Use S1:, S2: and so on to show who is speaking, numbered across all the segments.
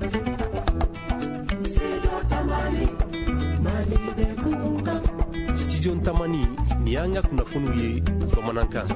S1: Studio Tamani ni y'an ka kunnafoniw ye bamanankan.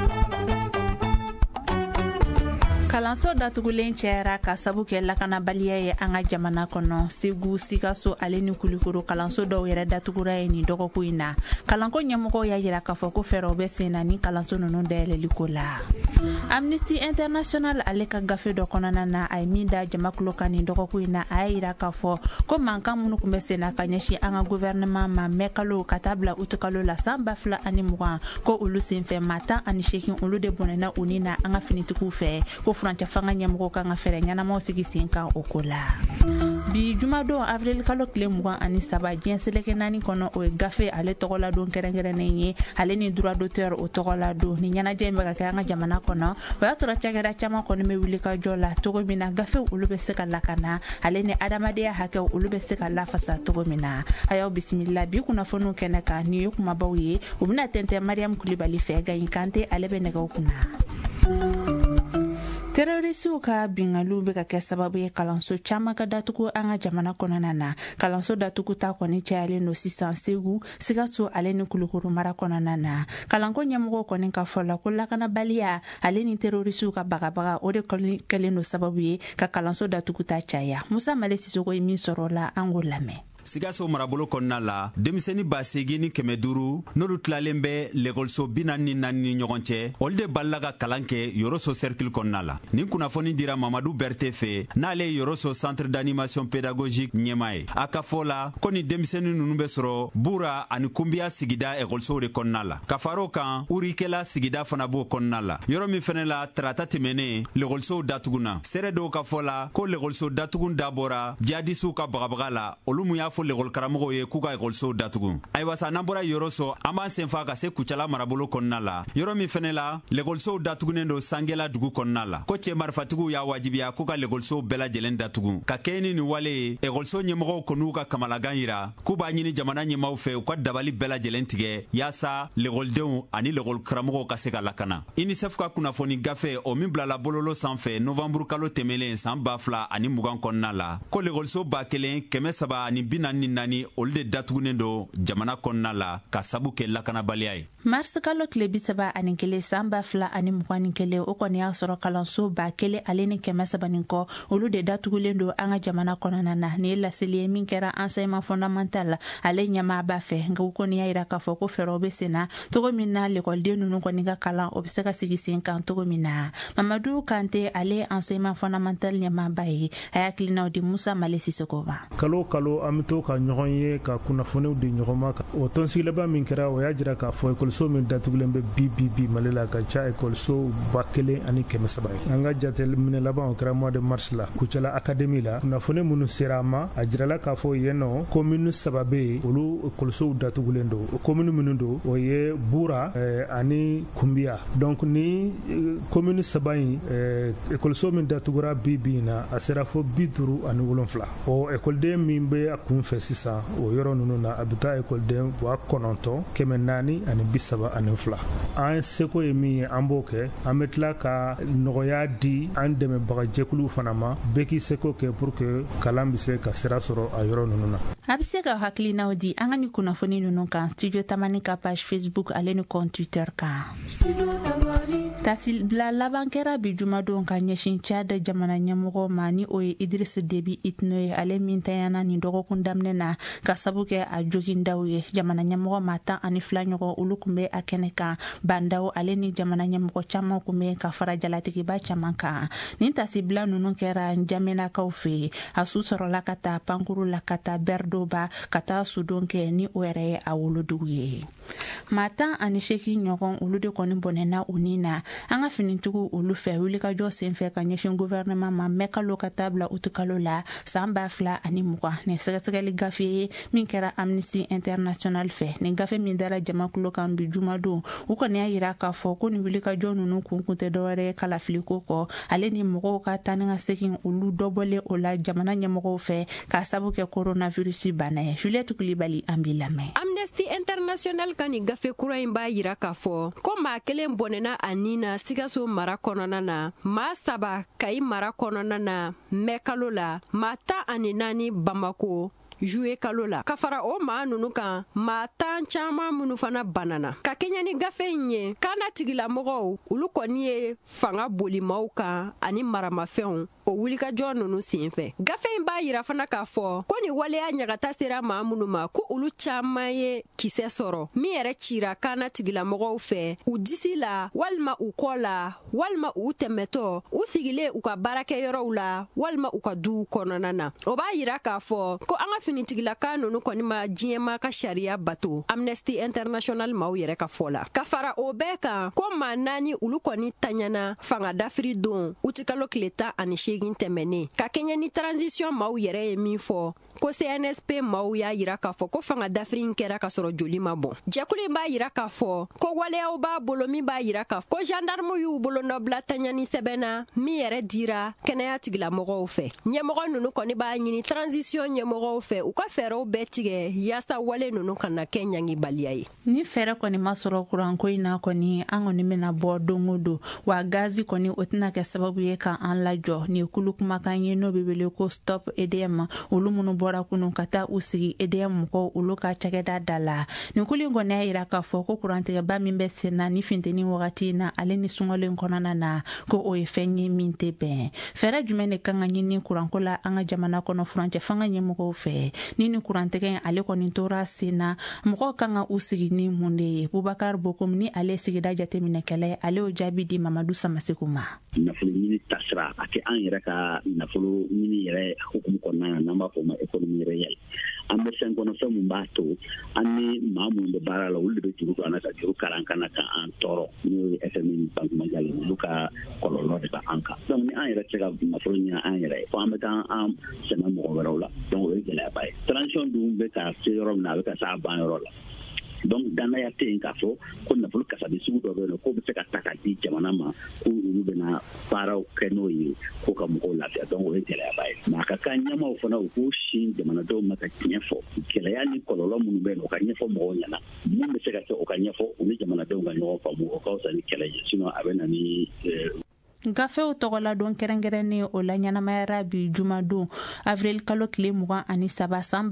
S2: Kalanso datugulen cɛyara ka sabu kɛ lakanabaliya ye an ka jamana kɔnɔ. Segu, Sikaso ale ni Kulikoro kalanso dɔw yɛrɛ datugura ye nin dɔgɔkun in na. Kalanko ɲɛmɔgɔw y'a yira k'a fɔ ko fɛɛrɛw bɛ sen na ni kalanso ninnu dayɛlɛliko la. Amnesty International ale ka gafe dɔ kɔnɔna na a ye min da jamakulo kan nin dɔgɔkun in na a y'a yira k'a fɔ ko mankan minnu tun bɛ sen na ka ɲɛsin an ka gouvernement ma mai kalo ka taa bila août kalo la san 2020 ko olu senfɛ maa 18 olu de bɔnɛna u ni na an ka finitigiw fɛ ko furancɛ fanga ɲɛmɔgɔ kan ka fɛɛrɛ ɲɛnamaw sigi sen kan o ko la. Bi jumadon avril kalo tile 23 diɲɛ seleke 4 kɔnɔ o ye gafe ale tɔgɔ la don kɛrɛnkɛrɛnnen ye ale ni droit d'auteur o tɔgɔ la don ni ɲɛnajɛ in bɛ ka kɛ an ka jamana kɔnɔ o y'a sɔrɔ cakɛda caman kɔni bɛ wuli ka jɔ la togo min na gafew olu bɛ se ka lakana ale ni adamadenya hakɛw olu bɛ se ka lafasa togo min na a y'aw bisimila bi kunnafoniw kɛnɛ kan ni ye kumabaw ye u bɛna tɛntɛn Mariam Kulibali fɛ Gayi Kante ale bɛ nɛgɛw kunna. Terrorisiw ka bingaliw bɛ ka kɛ sababu ye kalanso caman ka datugu an ka jamana kɔnɔna na. Kalanso datugu ta kɔni cayalen no sisan Segu, Sikaso ale ni Kulikoro mara kɔnɔna na. Kalanko ɲɛmɔgɔw kɔni ka fɔ la ko lakanabaliya ale ni terrorisiw ka bagabaga o de kɛlen no sababu ye ka kalanso datugu ta caya. Musa Male Sisoko ye min sɔrɔ la an k'o lamɛn.
S3: Sikaso marabolo kɔnɔna la denmisɛnnin 8,000 ni 500 n'olu tilalen bɛ l'école 44 ni ɲɔgɔn cɛ olu de balila ka kalan kɛ Yoroso cercle kɔnɔna la. Nin kunnafoni dira Mamadou Berté fɛ n'ale ye Yoroso centre d'animation pédagogique ɲɛmaa ye. A ka fɔ la ko ni denmisɛnnin ninnu bɛ sɔrɔ Bura ani Kumbiya sigida écolesow de kɔnɔna la. Ka far'o kan Urikela sigida fana b'o kɔnɔna la. Yɔrɔ min fɛnɛ la tarata tɛmɛnen l'écolesow datuguna. Sɛrɛ dɔw ka fɔ la ko l'écoleso datugun dabɔra jihadisiw ka bagabaga la olu mun y'a fɔ l'école karamɔgɔw ye k'u ka écolesow datugu. Ayiwa sa n'an bɔra Yoroso an b'an senfa ka se Kucala marabolo kɔnɔna la. Yɔrɔ min fɛnɛ la l'écolesow datugunen do Sangela dugu kɔnɔna la. Ko cɛ marifatigiw y'a wajibiya k'u ka l'écolesow bɛɛ lajɛlen datugu. Ka kɛ ni nin wale ye écoleso ɲɛmɔgɔw kɔni'u ka kamalagan yira k'u b'a ɲini jamana ɲɛmaw fɛ u ka dabali bɛɛ lajɛlen tigɛ yaasa l'écoledenw ani l'école karamɔgɔw ka se ka lakana. UNICEF ka kunnafoni gafe o min bilala bololo sanfɛ novembre kalo tɛmɛlen san 2020 kɔnɔna la ko l'écoleso 1344 olu de datugunen do jamana kɔnɔna la ka sabu kɛ lakanabaliya ye.
S2: Mars kalo tile 31 san 2021 o kɔni y'a sɔrɔ kalanso 1000 ale ni 300 kɔ olu de datugulen do an ka jamana kɔnɔna na ni laseli ye min kɛra enseignement fondamental ale ɲɛmaa b'a fɛ nka u kɔni y'a yira k'a fɔ ko fɛɛrɛw bɛ sen na togo min na l'écoleden ninnu kɔni ka kalan o bɛ se ka sigi sen kan togo min na. Mamadou Kante ale enseignement fondamental ɲɛmaa ba ye a y'a hakilinaw di Musa Male Sisoko ma.
S4: Kalo an bɛ to ka ɲɔgɔn ye ka kunnafoniw di ɲɔgɔn ma o tɔnsigi laban min kɛra o y'a jira k'a fɔ écoleso min datugulen bɛ bi Mali la ka ca écoleso 1300 ye. An ka jateminɛ laban o kɛra mois de mars la Kucala académie la kunnafoni minnu sera a ma a jirala k'a fɔ yen nɔ commune 3 bɛ yen olu écolesow datugulen do o commune minnu do o ye Bura ani Kumbiya donc ni commune 3 in écoleso min datugura bi na a sera fo 57 o écoleden min bɛ a kunfɛ sisan o yɔrɔ ninnu na a bɛ taa écoleden 9,432 an seko ye min ye an b'o kɛ an bɛ tila ka nɔgɔya di an dɛmɛbaga jɛkuluw fana ma bɛɛ k'i seko kɛ pour que kalan bɛ se ka sira sɔrɔ a yɔrɔ ninnu na.
S2: A bɛ se ka hakilinaw di an ka ni kunnafoni ninnu kan Studio Tamani ka page Facebook ale ni compte Twitter kan. Tasibila laban kɛra bi jumadon ka ɲɛsin Tchad jamana ɲɛmɔgɔ ma ni o ye Idriss Déby Itno ye ale min tanyana ni dɔgɔkun daminɛ na ka sabu kɛ a jogindaw ye jamana ɲɛmɔgɔ ma 12 ɲɔgɔn olu kun bɛ a kɛnɛ kan bandaw ale ni jamana ɲɛmɔgɔ caman kun bɛ ka fara jalatigiba caman kan nin tasibila ninnu kɛra Njamenakaw fɛ a su sɔrɔla ka taa Pankuru la ka taa Berdoba ka taa Sudon kɛ ni o yɛrɛ ye a wolodugu ye. Maa 18 ɲɔgɔn olu de kɔni bɔnɛna u ni na an ka finitigiw olu fɛ wulikajɔ senfɛ ka ɲɛsin gouvernement ma mai kalo ka taa bila août kalo la san 2020 ni sɛgɛsɛgɛli gafe ye min kɛra Amnesty International fɛ ni gafe min dara jamakulo kan bi jumadon u kɔni y'a yira k'a fɔ ko ni wulikajɔ ninnu kun tɛ dɔwɛrɛ ye kalafiliko kɔ ale ni mɔgɔw ka taa ni ka segin olu dɔbɔlen o la jamana ɲɛmɔgɔw fɛ k'a sabu kɛ coronavirus bana ye. Juliette Kulibali an b'i lamɛn.
S5: Amnesty International ka ni gafe kura in b'a yira k'a fɔ ko maa kelen bɔnɛna a nin na Sikaso mara kɔnɔna na, maa 3 Kayi mara kɔnɔna na mɛ kalo la, maa 14 Bamako juye kalo la. Ka fara o maa nunu kan, maa 10 caaman minnu fana banana. Ka kɛɲɛ ni gafe in ye, kaana tigilamɔgɔw olu kɔni ye fanga bolimaw kan ani maramafɛnw o wulikajɔ nunu senfɛ. Gafe in b'a yira fana k'a fɔ ko ni waleya ɲagata sera maa minnu ma ko olu caaman ye kisɛ sɔrɔ min yɛrɛ cira kaana tigilamɔgɔw fɛ u disi la walima u kɔ la walima u tɛmɛtɔ u sigilen u ka baarakɛyɔrɔw la walima u ka duw kɔnɔna na. O b'a yira k'a fɔ ko an ka finitigilaka nunu kɔni ma diɲɛma ka sariya bato Amnesty International maaw yɛrɛ ka fɔ la. Ka fara o bɛɛ kan ko maa 4 ulu kɔni taɲana fanga dafiri don uti kalo tile 18 tɛmɛnen. Ka kɛɲɛ ni transition maaw yɛrɛ ye min fɔ ko CNSP maaw y'a yira k'a fɔ ko fanga dafiri kɛra ka sɔrɔ joli ma bɔn. Jɛkulu in b'a yira k'a fɔ ko waleyaw b'a bolo min b'a yira k'a fɔ ko gendarme y'u bolo nɔ bila taɲani sɛbɛnna min yɛrɛ dira kɛnɛya tigilamɔgɔw fɛ. Ɲɛmɔgɔ nunu kɔni b'a ɲini transition ɲɛmɔgɔw fɛ u ka fɛɛrɛw bɛɛ tigɛ yaasa wale nunu kana kɛ ɲangibaliya ye.
S2: Ni fɛɛrɛ kɔni ma sɔrɔ kuranko in na kɔni an kɔni bɛna bɔ don o don wa gazi kɔni o tɛna kɛ sababu ye ka an lajɔ ni kulu kumakan ye n'o bɛ wele ko stop EDM olu minnu bɔra kunu ka taa u sigi EDM mɔgɔw olu ka cakɛda da la. Ni kulu in kɔni y'a yira k'a fɔ ko kurantigɛba min bɛ sen na ni funteni wagati na ale ni sunkalo kɔnɔna na ko o ye fɛn ye min tɛ bɛn. Fɛɛrɛ jumɛn de kan ka ɲini kuranko la an ka jamana kɔnɔ furancɛ fanga ɲɛmɔgɔw fɛ ni kurantigɛ in ale kɔni tora sen na mɔgɔw kan ka u sigi ni mun de ye. Bubakar Bokom ni ale sigida jateminɛkɛla ale o jaabi di Mamadu Samaseko ma.
S6: Nafolo ɲini tasira a kɛ an yɛrɛ ka nafolo ɲini yɛrɛ hukumu kɔnɔna na n'an b'a fɔ o ma économie réelle. An bɛ fɛn kɔnɔ fɛn mun b'a to an ni maa minnu bɛ baara la olu de bɛ juru don an na ka juru kalan ka na ka an tɔɔrɔ n'o ye FMI ni Banque mondiale olu ka kɔlɔlɔ de b'an kan. Donc ni an yɛrɛ tɛ se ka nafolo ɲini an yɛrɛ ye fo an bɛ taa an sɛmɛ mɔgɔ wɛrɛw la. Donc o ye gɛlɛyaba ye. Transition dun bɛ ka se yɔrɔ min na a bɛ ka se a ban yɔrɔ la. Donc danaya tɛ yen k'a fɔ ko nafolo kasabi sugu dɔ bɛ yen k'o bɛ se ka ta ka di jamana ma ko olu bɛna baaraw kɛ n'o ye ko ka mɔgɔw lafiya. Donc o ye gɛlɛyaba ye. Mais a ka kan ɲɛmaaw fana u k'u sin jamanadenw ma ka tiɲɛ fɔ gɛlɛya ni kɔlɔlɔ minnu bɛ yen o ka ɲɛfɔ mɔgɔw ɲɛna mun bɛ se ka kɛ o ka ɲɛfɔ u ni jamanadenw ka ɲɔgɔn faamu o ka fisa ni kɛlɛ ye sinon a bɛ na ni
S2: gafew tɔgɔla don kɛrɛnkɛrɛnnen o la ɲɛnamayara bi jumadon avril kalo tile 23 san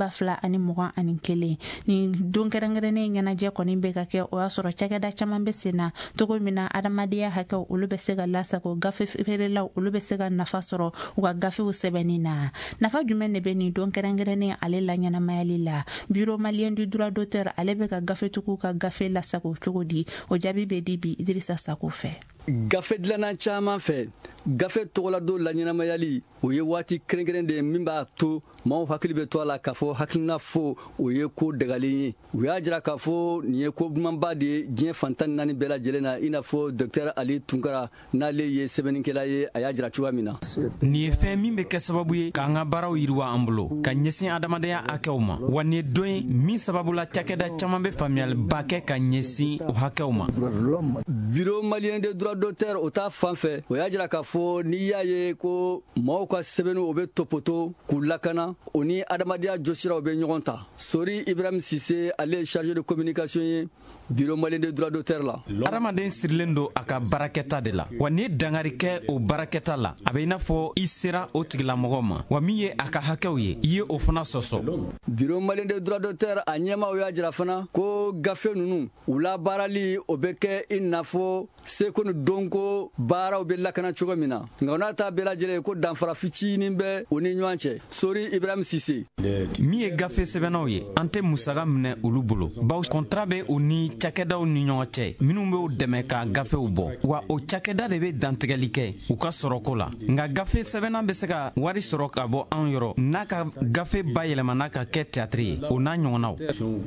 S2: 2021 ni don kɛrɛnkɛrɛnnen ɲɛnajɛ kɔni bɛ ka kɛ o y'a sɔrɔ cakɛda caman bɛ sen na togo min na adamadenya hakɛw olu bɛ se ka lasago gafe feerelaw olu bɛ se ka nafa sɔrɔ u ka gafew sɛbɛnni na. Nafa jumɛn de bɛ nin don kɛrɛnkɛrɛnnen ale la ɲɛnamayali la? Bureau malien du droit d'auteur ale bɛ ka gafetigiw ka gafe lasago cogo di? O jaabi bɛ di bi Idrissa Sako fɛ.
S7: Gafe dilanna caman fɛ gafe tɔgɔla don la ɲɛnamayali o ye waati kɛrɛnkɛrɛn de min b'a to maaw hakili bɛ to a la k'a fɔ hakilina fo o ye ko dagalen ye. U y'a jira k'a fɔ nin ye ko dumanba de ye diɲɛ fantan 4 bɛɛ lajɛlen na i n'a fɔ Dr Ali Tunkara n'ale ye sɛbɛnnikɛla ye a y'a jira cogoya min na.
S8: Nin ye fɛn min bɛ kɛ sababu ye k'an ka baaraw yiriwa an bolo ka ɲɛsin adamadenya hakɛw ma wa nin ye don ye min sababu la cakɛda caman bɛ faamuyaliba kɛ ka ɲɛsin o hakɛw ma.
S7: Bureau malien de droit d'auteur o ta fan fɛ o y'a jira k'a fɔ n'i y'a ye ko maaw ka sɛbɛnniw o bɛ topoto k'u lakana o ni adamadenya jɔsiraw bɛ ɲɔgɔn ta. Sori Ibrahim Sise ale ye chargé de communication ye Bureau malien de droit d'auteur la.
S8: Adamaden sirilen don a ka baarakɛta de la wa n'i dangari kɛ o baarakɛta la a bɛ i n'a fɔ i sera o tigilamɔgɔ ma wa min ye a ka hakɛw ye i ye o fana sɔsɔ.
S7: Bureau malien de droit d'auteur a ɲɛmaaw y'a jira fana ko gafe ninnu u la baarali o bɛ kɛ i n'a fɔ seko ni dɔnko baaraw bɛ lakana cogo min na nka n'a ta bɛɛ lajɛlen ko danfara fitinin bɛ o ni ɲɔgɔn cɛ. Sori Ibrahim Sise
S8: min ye gafe sɛbɛnnaw ye an tɛ musaka minɛ olu bolo bawo kɔntara bɛ u ni cakɛdaw ni ɲɔgɔn cɛ minnu bɛ u dɛmɛ ka gafew bɔ wa o cakɛda de bɛ dantigɛli kɛ u ka sɔrɔko la nka gafe sɛbɛnna bɛ se ka wari sɔrɔ ka bɔ an yɔrɔ n'a ka gafe bayɛlɛma n'a ka kɛ théâtre ye o n'a ɲɔgɔnnaw.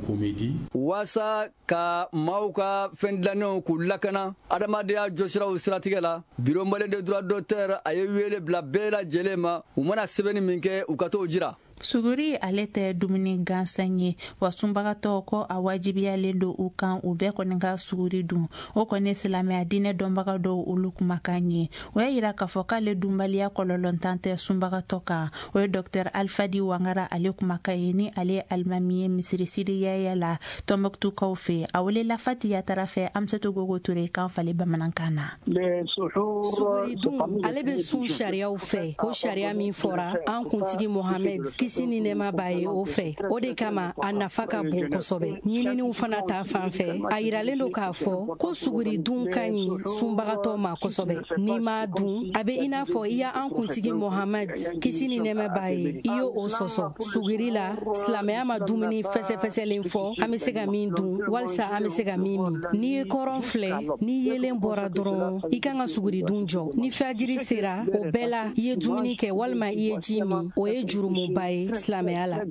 S7: Waasa ka maaw ka fɛn dilannenw k'u lakana adamadenya jɔsiraw siratigɛ la Bureau malien de droit d'auteur a ye wele bila bɛɛ lajɛlen ma u mana sɛbɛnni min kɛ u ka t'o jira.
S2: suguri ale tɛ dumuni gansan ye wa sunbagatɔ ko a wajibiyalen do u kan u bɛɛ kɔni ka suguri dun o kɔni silamɛya diinɛ dɔnbaga dɔw olu kumakan ye o y'a yira k'a fɔ k'ale dunbaliya kɔlɔlɔntan tɛ sunbagatɔ kan o ye dr alfadi wangara ale kumakan ye ni ale ye alimami ye misirisiri yaya la tɔnbɔkutukaw fɛ a welela fatiya tara fɛ amsatu gogo ture kan fale bamanankan na
S9: suguri dun ale bɛ sun sariyaw fɛ o sariya min fɔra an kuntigi mohamed kisi ni nɛɛma b'a ye o fɛ o de kama a nafa ka bon kosɛbɛ ɲininiw fana ta fan fɛ a yiralen do k'a fɔ ko suguri dun ka ɲi sunbagatɔ ma kosɛbɛ n'i m'a dun a be i n'a fɔ i y'a an kuntigi mohamed kisi ni nɛɛma b'a ye i y'o o sɔsɔ suguri la silamɛya ma dumuni fɛsɛfɛsɛlen fɔ an be se ka min dun walisa an be se ka min min n'i ye kɔrɔn filɛ ni yelen bɔra dɔrɔn i kan ka suguri dun jɔ ni fajiri sera o bɛɛ la i ye dumuni kɛ walima i ye ji min o ye jurumuba ye silamɛya la.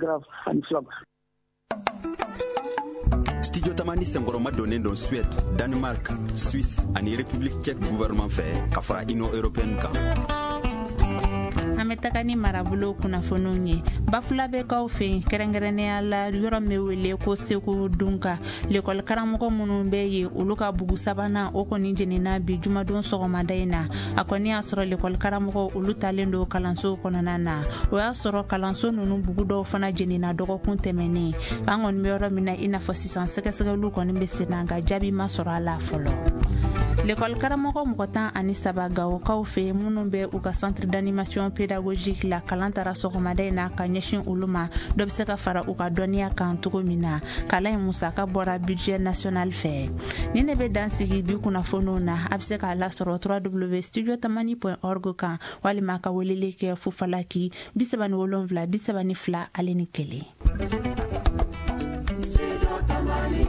S3: Studio Tamani senkɔrɔma donnen don Suède, Danemark, Suisse ani République tchèque gouvernement fɛ ka fara Union européenne kan.
S2: an bɛ taga ni marabolo kunnafoniw ye bafulabɛkaw fɛ kɛrɛnkɛrɛnnenya la yɔrɔ min wele ko segu dunka lekɔli karamɔgɔ minnu bɛ ye olu ka bugu sabanan o kɔni jenina bi jumadon sɔgɔmada in na a kɔni y'a sɔrɔ lekɔli karamɔgɔ olu talen don kalanso kɔnɔna na o y'a sɔrɔ kalanso ninnu bugu dɔw fana jenina dɔgɔkun tɛmɛnen an kɔni bɛ yɔrɔ min na i n'a fɔ sisan sɛgɛsɛgɛliw kɔni bɛ sen na nka jaabi ma sɔrɔ a la fɔlɔ. L'école karamɔgɔ mɔgɔ 10 ani 3 gawokaw fɛ minnu bɛ u ka centre d'animation pédagogique la kalan tara sɔgɔmada in na ka ɲɛsin olu ma dɔ bɛ se ka fara u ka dɔnniya kan cogo min na kalan in musaka bɔra budget national fɛ ni ne bɛ dan sigi bi kunnafoniw na a bɛ se k'a lasɔrɔ www.studiotamani.org kan walima ka weleli kɛ fufalaki 37 32 ale ni 1.